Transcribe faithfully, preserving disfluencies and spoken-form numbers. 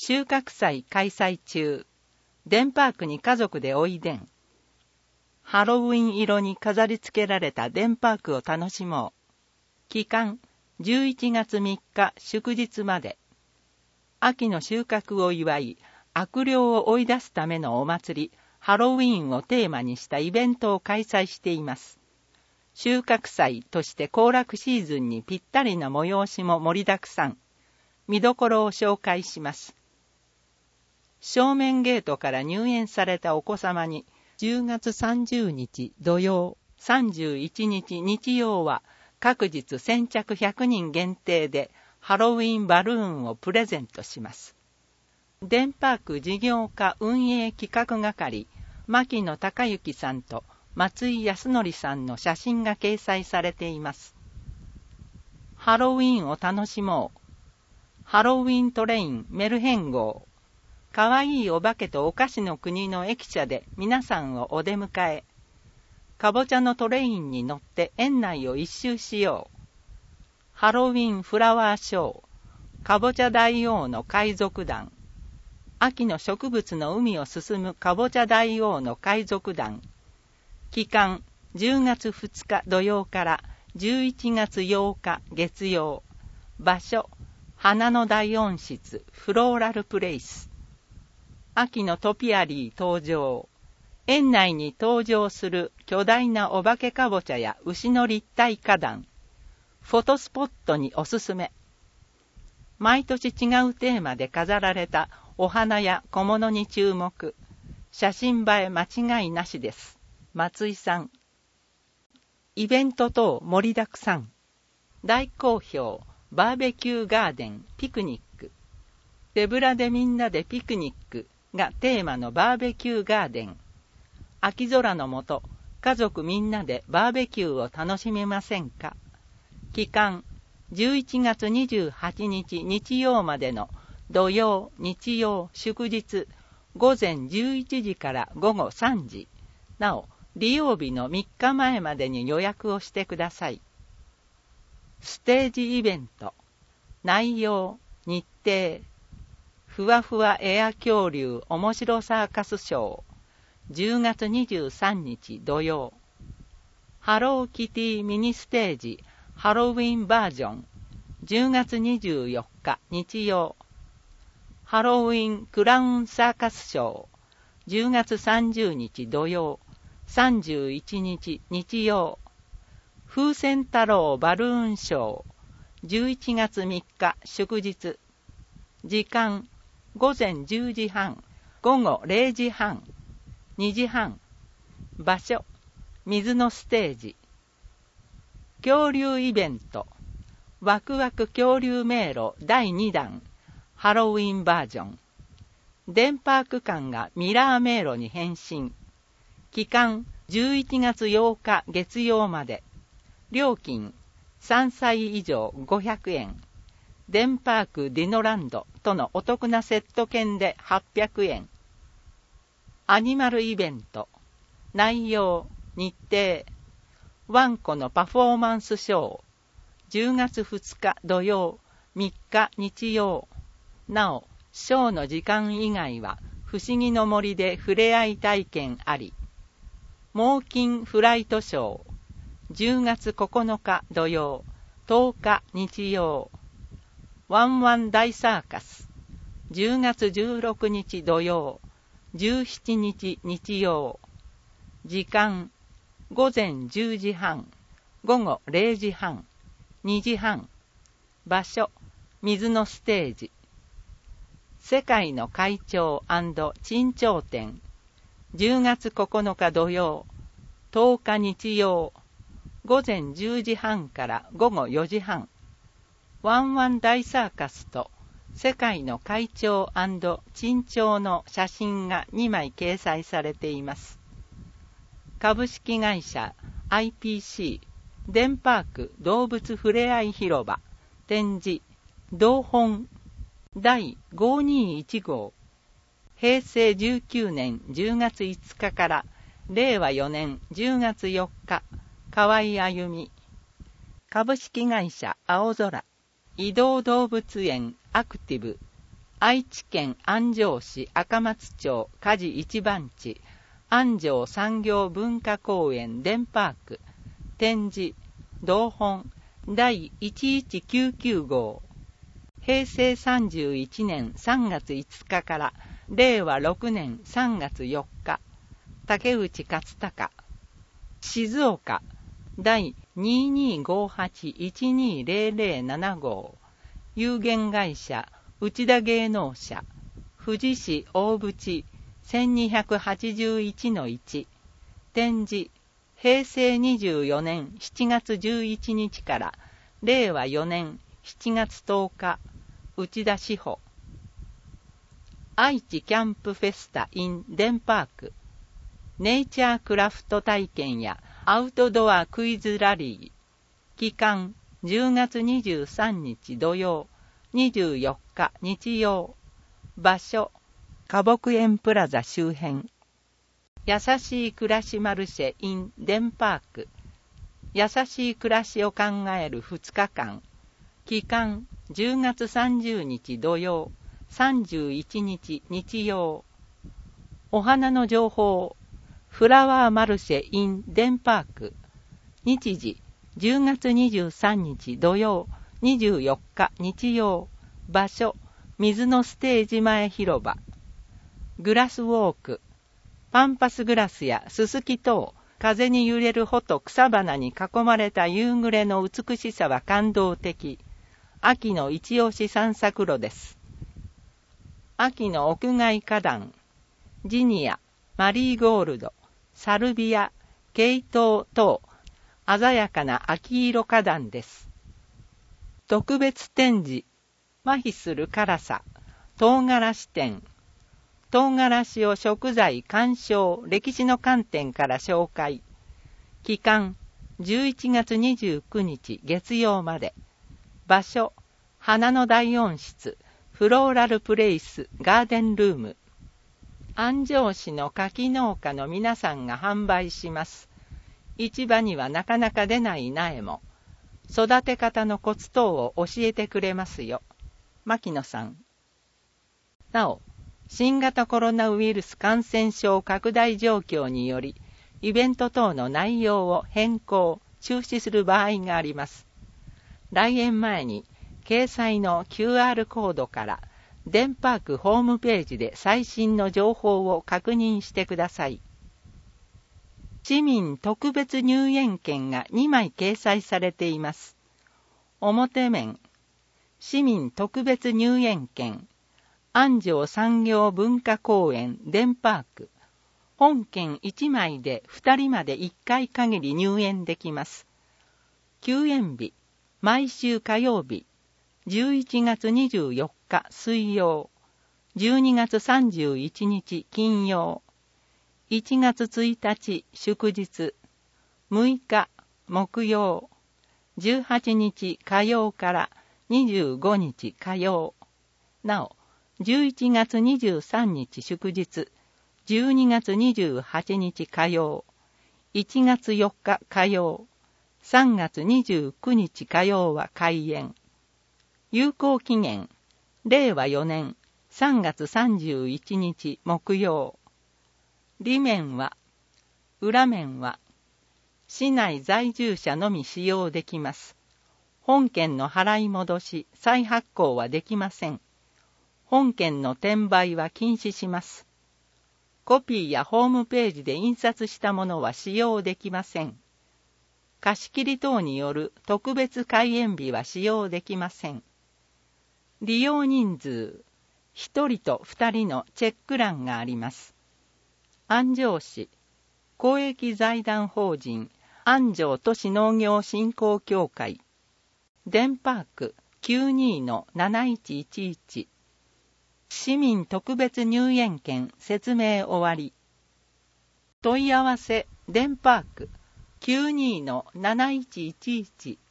収穫祭開催中。デンパークに家族でおいでん。ハロウィン色に飾り付けられたデンパークを楽しもう。期間、じゅういちがつみっか祝日まで。秋の収穫を祝い、悪霊を追い出すためのお祭り、ハロウィーンをテーマにしたイベントを開催しています。収穫祭として行楽シーズンにぴったりな催しも盛りだくさん。見どころを紹介します。正面ゲートから入園されたお子様に、じゅうがつさんじゅうにち土曜、さんじゅういちにち日曜は、各日先着ひゃくにん限定でハロウィンバルーンをプレゼントします。デンパーク事業課運営企画係、牧野孝之さんと松井康則さんの写真が掲載されています。ハロウィンを楽しもう。ハロウィントレインメルヘン号。かわいいお化けとお菓子の国の駅舎で皆さんをお出迎え。かぼちゃのトレインに乗って園内を一周しよう。ハロウィンフラワーショー。かぼちゃ大王の海賊団。秋の植物の海を進むかぼちゃ大王の海賊団。期間、じゅうがつふつか土曜からじゅういちがつようか月曜。場所、花の大温室フローラルプレイス。秋のトピアリー登場。園内に登場する巨大なお化けかぼちゃや牛の立体花壇。フォトスポットにおすすめ。毎年違うテーマで飾られたお花や小物に注目。写真映え間違いなしです。松井さん。イベント等盛りだくさん。大好評、バーベキューガーデンピクニック。手ぶらでみんなでピクニックがテーマのバーベキューガーデン。秋空の下、家族みんなでバーベキューを楽しめませんか。期間、じゅういちがつにじゅうはちにち日曜までの土曜、日曜、祝日、午前じゅういちじから午後さんじ。なお、利用日のみっかまえまでに予約をしてください。ステージイベント。内容、日程。ふわふわエア恐竜おもしろサーカスショー。じゅうがつにじゅうさんにち土曜。ハローキティミニステージハロウィンバージョン。じゅうがつにじゅうよっか日曜。ハロウィンクラウンサーカスショー。じゅうがつさんじゅうにち土曜。さんじゅういちにち日曜。風船太郎バルーンショー。じゅういちがつみっか祝日。時間、午前じゅうじはん、午後れいじはん、にじはん。場所、水のステージ。恐竜イベント。ワクワク恐竜迷路だいにだん。ハロウィンバージョン。デンパーク館がミラー迷路に変身。期間、じゅういちがつようか月曜まで。料金、さんさい以上ごひゃくえん。デンパークディノランドとのお得なセット券ではっぴゃくえん。アニマルイベント。内容、日程。ワンコのパフォーマンスショー。じゅうがつふつか土曜、みっか日曜。なお、ショーの時間以外は不思議の森で触れ合い体験あり。猛禽フライトショー。じゅうがつここのか土曜、とおか日曜。ワンワン大サーカス。じゅうがつじゅうろくにち土曜、じゅうしちにち日曜。時間、午前じゅうじはん、午後れいじはん、にじはん。場所、水のステージ。世界の会長&珍鳥展。じゅうがつここのか土曜、とおか日曜。午前じゅうじはんから午後よじはん。ワンワン大サーカスと世界の会長&珍鳥の写真がにまい掲載されています。株式会社 アイピーシー デンパーク動物ふれあい広場展示同本だいごひゃくにじゅういちごう。へいせいじゅうきゅうねんじゅうがついつかかられいわよねんじゅうがつよっか。河合あゆみ。株式会社青空。移動動物園アクティブ愛知県安城市赤松町加治一番地安城産業文化公園電パーク展示同本第いちいちきゅうきゅう号へいせいさんじゅういちねんさんがついつかかられいわろくねんさんがつよっか竹内勝孝静岡第 にーにーごーはちいちにーぜろぜろなな 号有限会社内田芸能社富士市大淵 せんにひゃくはちじゅういちのいち 展示へいせいにじゅうよねんしちがつじゅういちにちかられいわよねんしちがつとおか内田志保愛知キャンプフェスタ in 電パークネイチャークラフト体験やアウトドアクイズラリー期間じゅうがつにじゅうさんにち土曜にじゅうよっか日曜場所花木園プラザ周辺優しい暮らしマルシェ in 電パーク優しい暮らしを考えるふつかかん期間じゅうがつさんじゅうにち土曜さんじゅういちにち日曜お花の情報フラワーマルシェ in 電パーク日時じゅうがつにじゅうさんにち土曜にじゅうよっか日曜場所水のステージ前広場グラスウォークパンパスグラスやススキ等風に揺れる穂と草花に囲まれた夕暮れの美しさは感動的秋の一押し散策路です。秋の屋外花壇、ジニア、マリーゴールド、サルビア、ケイトウ等、鮮やかな秋色花壇です。特別展示、麻痺する辛さ、唐辛子展、唐辛子を食材、鑑賞、歴史の観点から紹介。期間、じゅういちがつにじゅうくにち月曜まで。場所、花の大温室、フローラルプレイス、ガーデンルーム。安城市の柿農家の皆さんが販売します。市場にはなかなか出ない苗も、育て方のコツ等を教えてくれますよ。牧野さん。なお、新型コロナウイルス感染症拡大状況により、イベント等の内容を変更、中止する場合があります。来園前に、掲載の キューアール コードから、電パークホームページで最新の情報を確認してください。市民特別入園券がにまい掲載されています。表面、市民特別入園券、安城産業文化公園電パーク、本券いちまいでふたりまでいっかい限り入園できます。休園日、毎週火曜日、じゅういちがつにじゅうよっか水曜、じゅうにがつさんじゅういちにち金曜、いちがつついたち祝日、むいか木曜、じゅうはちにち火曜からにじゅうごにち火曜、なお、じゅういちがつにじゅうさんにち祝日、じゅうにがつにじゅうはちにち火曜、いちがつよっか火曜、さんがつにじゅうくにち火曜は開園。有効期限、れいわよねんさんがつさんじゅういちにち木曜。裏面は、裏面は、市内在住者のみ使用できます。本件の払い戻し、再発行はできません。本件の転売は禁止します。コピーやホームページで印刷したものは使用できません。貸し切り等による特別開園日は使用できません。利用人数、ひとりとふたりのチェック欄があります。安城市、公益財団法人安城都市農業振興協会、電パーク きゅうにーのなないちいちいち、市民特別入園券説明終わり。問い合わせ電パーク きゅうにーのなないちいちいち